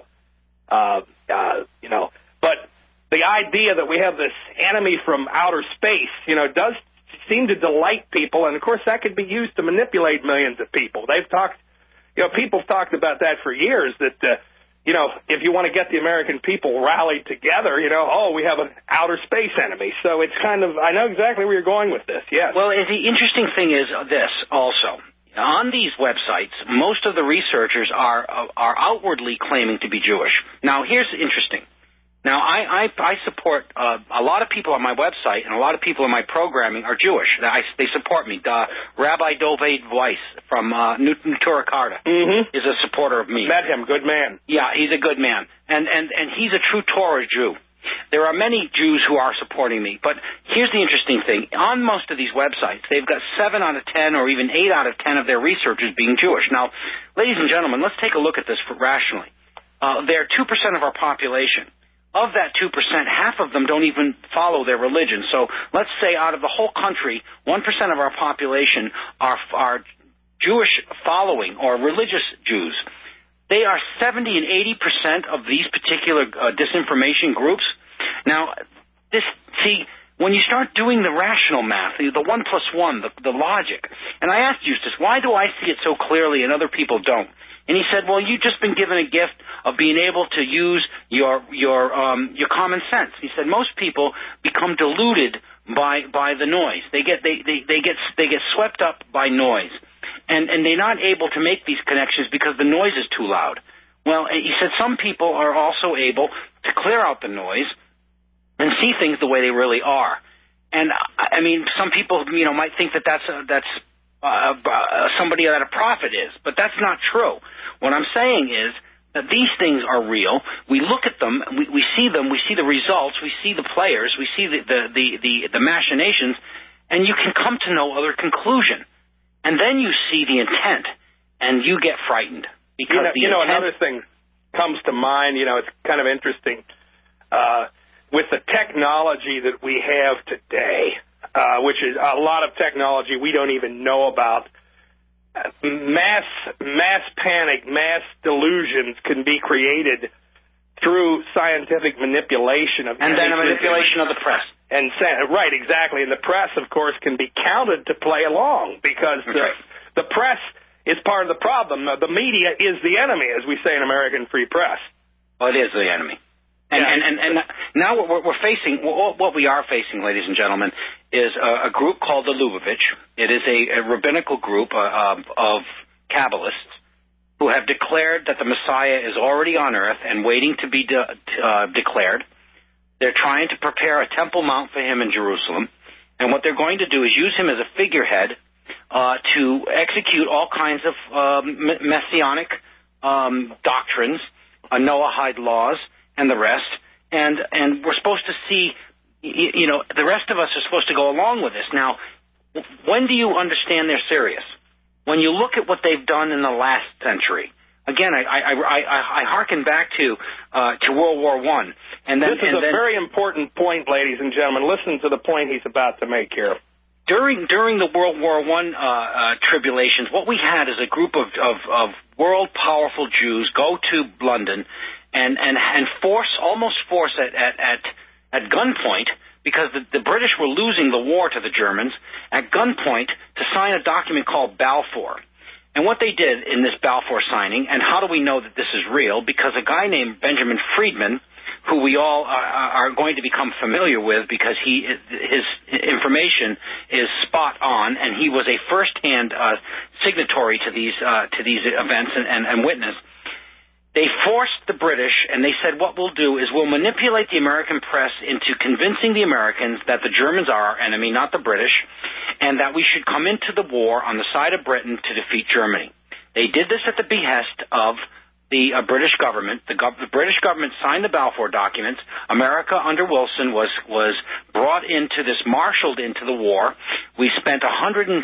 S10: but the idea that we have this enemy from outer space, does seem to delight people, and of course that could be used to manipulate millions of people. People have talked about that for years, that, if you want to get the American people rallied together, we have an outer space enemy. So it's kind of, I know exactly where you're going with this, yes. Well, the interesting thing is this also. On these websites, most of the researchers are outwardly claiming to be Jewish. Now, here's interesting. Now, I support a lot of people on my website, and a lot of people in my programming are Jewish. They support me. Rabbi Doved Weiss from Natura Carta is a supporter of me.
S1: Met him, good man.
S10: Yeah, he's a good man, and he's a true Torah Jew. There are many Jews who are supporting me, but here's the interesting thing. On most of these websites, they've got 7 out of 10 or even 8 out of 10 of their researchers being Jewish. Now, ladies and gentlemen, let's take a look at this rationally. They're 2% of our population. Of that 2%, half of them don't even follow their religion. So let's say out of the whole country, 1% of our population are Jewish following or religious Jews. They are 70 and 80% of these particular disinformation groups. Now, when you start doing the rational math, the 1 plus 1, the logic, and I asked Eustace, why do I see it so clearly and other people don't? And he said, well, you've just been given a gift of being able to use your common sense. He said most people become deluded by the noise. They get swept up by noise, and they're not able to make these connections because the noise is too loud. Well, he said some people are also able to clear out the noise and see things the way they really are. And I mean, some people might think that that's somebody that a prophet is, but that's not true. What I'm saying is that these things are real. We look at them, we see them, we see the results, we see the players, we see the machinations, and you can come to no other conclusion. And then you see the intent, and you get frightened. Because
S1: another thing comes to mind, it's kind of interesting. With the technology that we have today, which is a lot of technology we don't even know about, mass panic, mass delusions can be created through scientific manipulation of
S10: and then a manipulation of the press.
S1: And right, exactly. And the press, of course, can be counted to play along because the press is part of the problem. The media is the enemy, as we say in American Free Press.
S10: Well, it is the enemy. And now what we're facing, what we are facing, ladies and gentlemen, is a group called the Lubavitch. It is a rabbinical group of Kabbalists who have declared that the Messiah is already on earth and waiting to be declared. They're trying to prepare a Temple Mount for him in Jerusalem. And what they're going to do is use him as a figurehead to execute all kinds of messianic doctrines, Noahide laws, and the rest. And we're supposed to see, the rest of us are supposed to go along with this. Now, when do you understand they're serious? When you look at what they've done in the last century. Again, I hearken back to World War I. And then,
S1: this is a very important point, ladies and gentlemen. Listen to the point he's about to make here.
S10: During the World War I tribulations, what we had is a group of world powerful Jews go to London and almost force at gunpoint, because the British were losing the war to the Germans, at gunpoint to sign a document called Balfour. And what they did in this Balfour signing, and how do we know that this is real? Because a guy named Benjamin Friedman, who we all are going to become familiar with because his information is spot on, and he was a first-hand signatory to these events and witness. They forced the British, and they said, what we'll do is we'll manipulate the American press into convincing the Americans that the Germans are our enemy, not the British, and that we should come into the war on the side of Britain to defeat Germany. They did this at the behest of the British government. The British government signed the Balfour documents. America under Wilson was brought into this, marshaled into the war. We spent 120,000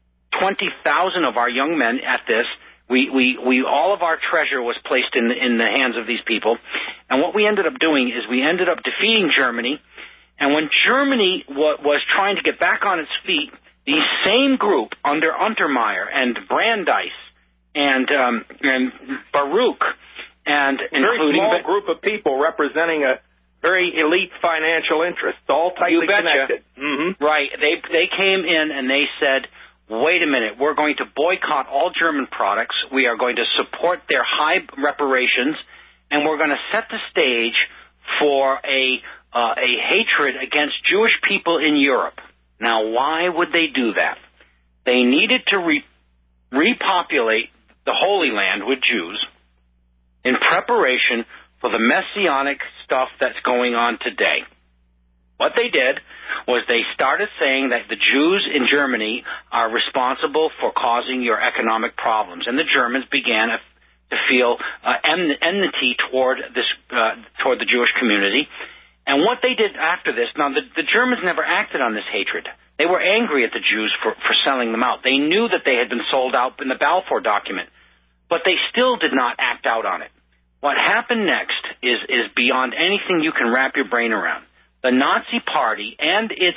S10: of our young men at this. We all of our treasure was placed in the hands of these people. And what we ended up doing is we ended up defeating Germany. And when Germany was trying to get back on its feet, the same group under Untermeyer and Brandeis and Baruch, and
S1: very small group of people representing a very elite financial interest, all tightly connected. Mm-hmm.
S10: Right. They came in and they said, wait a minute, we're going to boycott all German products. We are going to support their high reparations, and we're going to set the stage for a hatred against Jewish people in Europe. Now, why would they do that? They needed to repopulate the Holy Land with Jews in preparation for the messianic stuff that's going on today. What they did was they started saying that the Jews in Germany are responsible for causing your economic problems, and the Germans began to feel enmity toward the Jewish community. And what they did after this, now the Germans never acted on this hatred. They were angry at the Jews for selling them out. They knew that they had been sold out in the Balfour document, but they still did not act out on it. What happened next is beyond anything you can wrap your brain around. The Nazi Party and its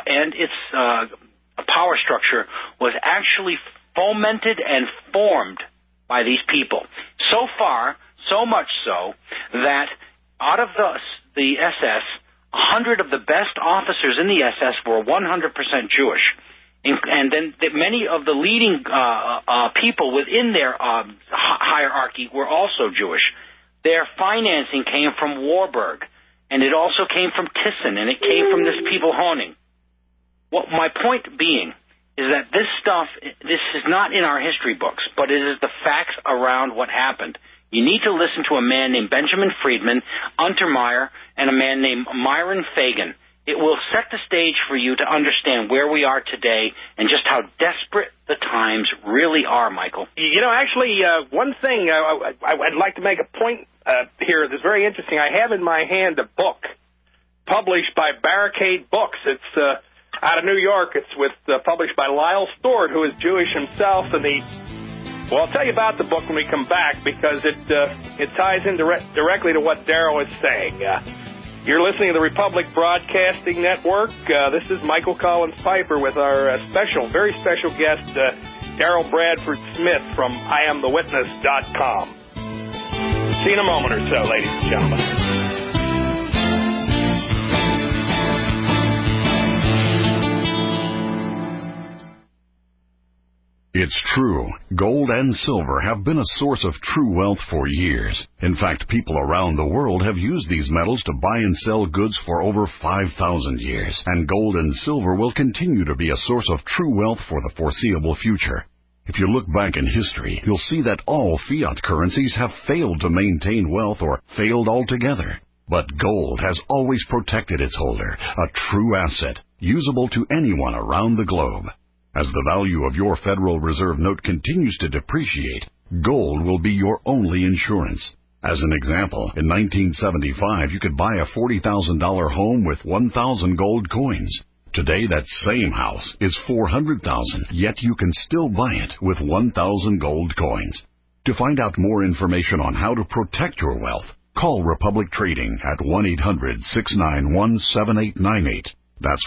S10: power structure was actually fomented and formed by these people. So far, so much so that out of the SS, 100 of the best officers in the SS were 100% Jewish. And then many of the leading people within their hierarchy were also Jewish. Their financing came from Warburg, and it also came from Thyssen, and it came from this people Honing. What my point being is that this is not in our history books, but it is the facts around what happened. You need to listen to a man named Benjamin Friedman, Untermeyer, and a man named Myron Fagan. It will set the stage for you to understand where we are today and just how desperate the times really are, Michael.
S1: You know, actually, one thing I'd like to make a point here that's very interesting. I have in my hand a book published by Barricade Books. It's out of New York. It's published by Lyle Stewart, who is Jewish himself. Well, I'll tell you about the book when we come back, because it ties in directly to what Darrell is saying. You're listening to the Republic Broadcasting Network. This is Michael Collins Piper with our very special guest, Darrell Bradford Smith from IamTheWitness.com. See you in a moment or so, ladies and gentlemen.
S8: It's true. Gold and silver have been a source of true wealth for years. In fact, people around the world have used these metals to buy and sell goods for over 5,000 years. And gold and silver will continue to be a source of true wealth for the foreseeable future. If you look back in history, you'll see that all fiat currencies have failed to maintain wealth or failed altogether. But gold has always protected its holder, a true asset, usable to anyone around the globe. As the value of your Federal Reserve note continues to depreciate, gold will be your only insurance. As an example, in 1975, you could buy a $40,000 home with 1,000 gold coins. Today, that same house is $400,000, yet you can still buy it with 1,000 gold coins. To find out more information on how to protect your wealth, call Republic Trading at 1-800-691-7898. That's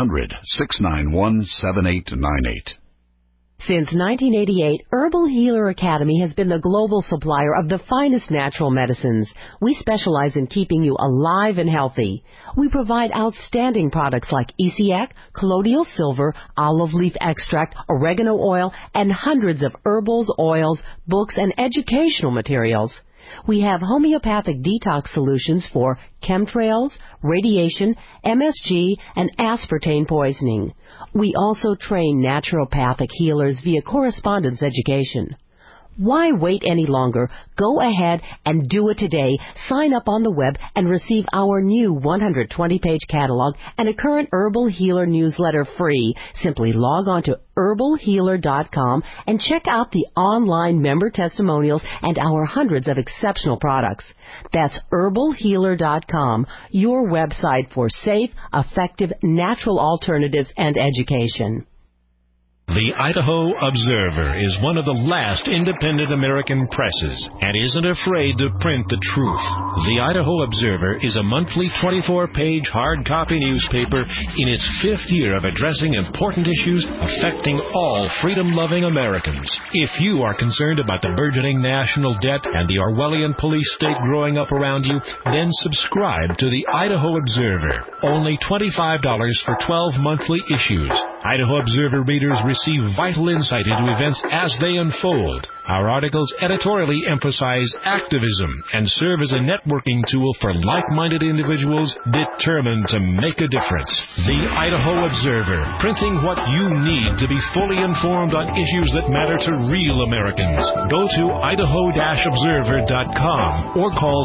S8: 1-800-691-7898.
S2: Since 1988, Herbal Healer Academy has been the global supplier of the finest natural medicines. We specialize in keeping you alive and healthy. We provide outstanding products like ECAC, colloidal silver, olive leaf extract, oregano oil, and hundreds of herbals, oils, books, and educational materials. We have homeopathic detox solutions for chemtrails, radiation, MSG, and aspartame poisoning. We also train naturopathic healers via correspondence education. Why wait any longer? Go ahead and do it today. Sign up on the web and receive our new 120-page catalog and a current Herbal Healer newsletter free. Simply log on to herbalhealer.com and check out the online member testimonials and our hundreds of exceptional products. That's herbalhealer.com, your website for safe, effective, natural alternatives and education.
S3: The Idaho Observer is one of the last independent American presses and isn't afraid to print the truth. The Idaho Observer is a monthly 24-page hard copy newspaper in its 5th year of addressing important issues affecting all freedom-loving Americans. If you are concerned about the burgeoning national debt and the Orwellian police state growing up around you, then subscribe to the Idaho Observer. Only $25 for 12 monthly issues. Idaho Observer readers receive vital insight into events as they unfold. Our articles editorially emphasize activism and serve as a networking tool for like-minded individuals determined to make a difference. The Idaho Observer, printing what you need to be fully informed on issues that matter to real Americans. Go to idaho-observer.com or call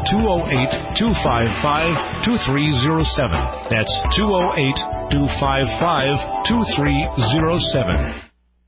S3: 208-255-2307. That's 208-255-2307.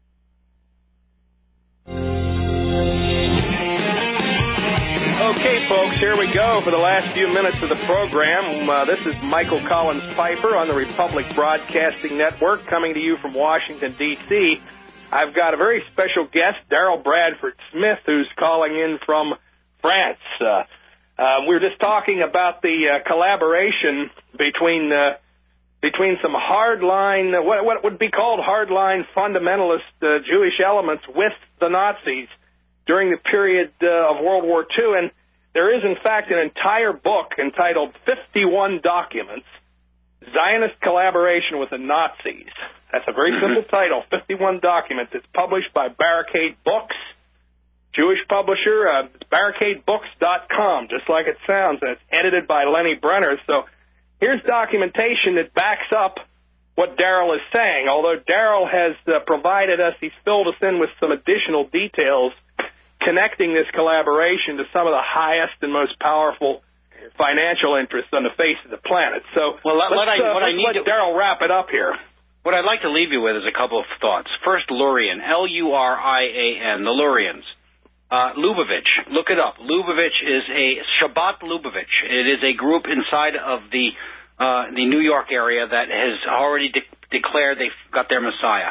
S1: Okay, folks, here we go for the last few minutes of the program. This is Michael Collins Piper on the Republic Broadcasting Network, coming to you from Washington, D.C. I've got a very special guest, Darrell Bradford Smith, who's calling in from France. We were just talking about the collaboration between some hardline, what would be called hardline fundamentalist Jewish elements with the Nazis during the period of World War II. And there is, in fact, an entire book entitled 51 Documents, Zionist Collaboration with the Nazis. That's a very simple title, 51 Documents. It's published by Barricade Books, Jewish publisher. It's barricadebooks.com, just like it sounds. And it's edited by Lenny Brenner. So here's documentation that backs up what Daryl is saying, although Daryl has provided us, he's filled us in with some additional details connecting this collaboration to some of the highest and most powerful financial interests on the face of the planet. So let's let Daryl wrap it up here.
S10: What I'd like to leave you with is a couple of thoughts. First, Lurian, Lurian, the Lurians. Lubavitch, look it up. Lubavitch is a Shabbat Lubavitch. It is a group inside of the New York area that has already declared they've got their Messiah.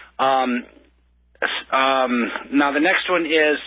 S10: Now the next one is,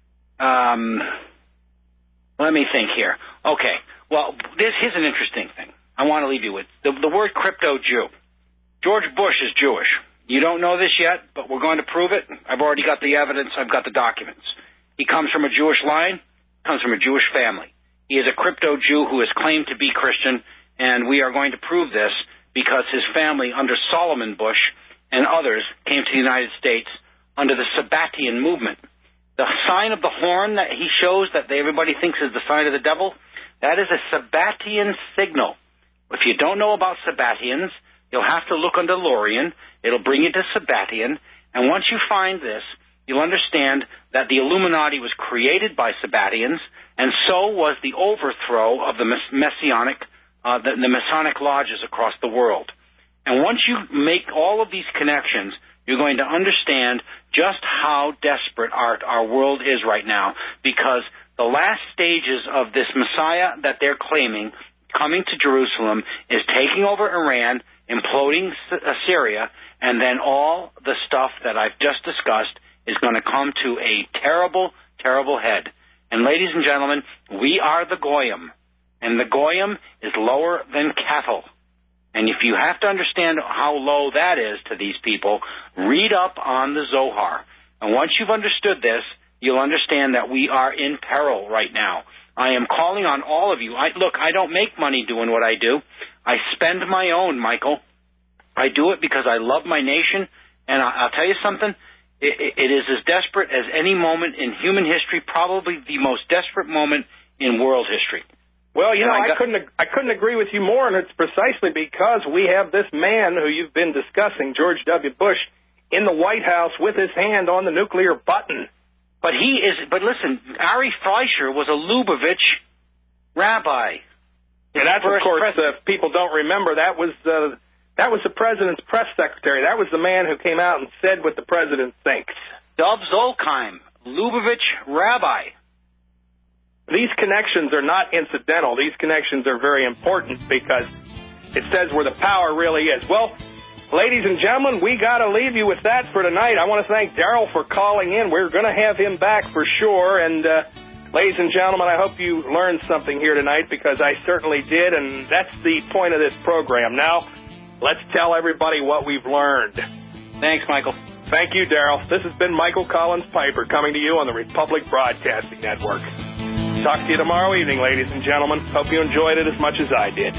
S10: let me think here. Okay, well, here's an interesting thing I want to leave you with. The word crypto-Jew. George Bush is Jewish. You don't know this yet, but we're going to prove it. I've already got the evidence. I've got the documents. He comes from a Jewish line, comes from a Jewish family. He is a crypto-Jew who has claimed to be Christian, and we are going to prove this because his family under Solomon Bush and others came to the United States under the Sabbatian movement. The sign of the horn that he shows that everybody thinks is the sign of the devil, that is a Sabbatian signal. If you don't know about Sabbatians, you'll have to look under Lurian. It'll bring you to Sabbatian. And once you find this, you'll understand that the Illuminati was created by Sabbatians, and so was the overthrow of the Masonic lodges across the world. And once you make all of these connections, you're going to understand just how desperate our world is right now, because the last stages of this Messiah that they're claiming coming to Jerusalem is taking over Iran, imploding Syria, and then all the stuff that I've just discussed is going to come to a terrible, terrible head. And ladies and gentlemen, we are the Goyim, and the Goyim is lower than cattle. And if you have to understand how low that is to these people, read up on the Zohar. And once you've understood this, you'll understand that we are in peril right now. I am calling on all of you. Look, I don't make money doing what I do. I spend my own, Michael. I do it because I love my nation, and I'll tell you something. It is as desperate as any moment in human history, probably the most desperate moment in world history.
S1: Well, you know, I couldn't agree with you more, and it's precisely because we have this man who you've been discussing, George W. Bush, in the White House with his hand on the nuclear button.
S10: But listen, Ari Fleischer was a Lubavitch rabbi.
S1: And that's, of course, if people don't remember, that was the president's press secretary. That was the man who came out and said what the president thinks.
S10: Dov Zolkheim, Lubavitch rabbi.
S1: These connections are not incidental. These connections are very important because it says where the power really is. Well, ladies and gentlemen, we got to leave you with that for tonight. I want to thank Daryl for calling in. We're going to have him back for sure. And ladies and gentlemen, I hope you learned something here tonight because I certainly did, and that's the point of this program. Now, let's tell everybody what we've learned.
S10: Thanks, Michael.
S1: Thank you, Daryl. This has been Michael Collins Piper coming to you on the Republic Broadcasting Network. Talk to you tomorrow evening, ladies and gentlemen. Hope you enjoyed it as much as I did.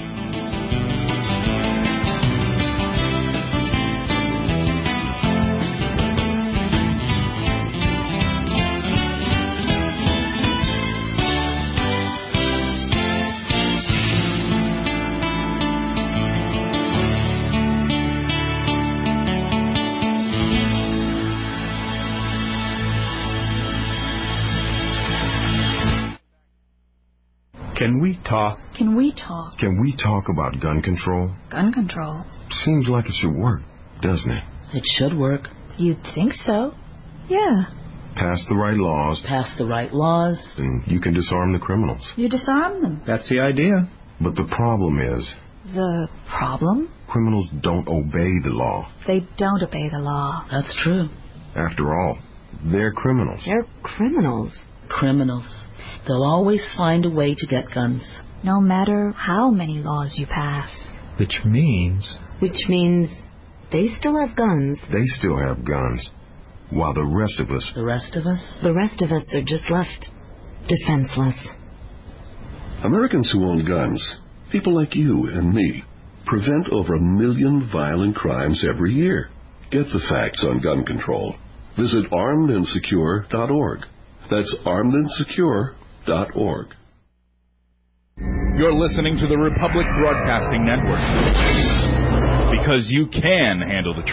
S15: Can we talk?
S16: Can we talk?
S15: Can we talk about gun control?
S16: Gun control?
S15: Seems like it should work, doesn't it?
S2: It should work.
S16: You'd think so. Yeah.
S15: Pass the right laws.
S2: Pass the right laws.
S15: And you can disarm the criminals.
S16: You disarm them.
S12: That's the idea.
S15: But the problem is...
S16: The problem?
S15: Criminals don't obey the law.
S16: They don't obey the law.
S2: That's true.
S15: After all, they're criminals.
S2: They're criminals. Criminals. They'll always find a way to get guns.
S16: No matter how many laws you pass.
S13: Which means
S2: they still have guns.
S15: They still have guns. While the rest of us...
S2: The rest of us are just left defenseless.
S17: Americans who own guns, people like you and me, prevent over 1 million violent crimes every year. Get the facts on gun control. Visit armedandsecure.org. That's armedandsecure.org.
S11: You're listening to the Republic Broadcasting Network. because you can handle the truth.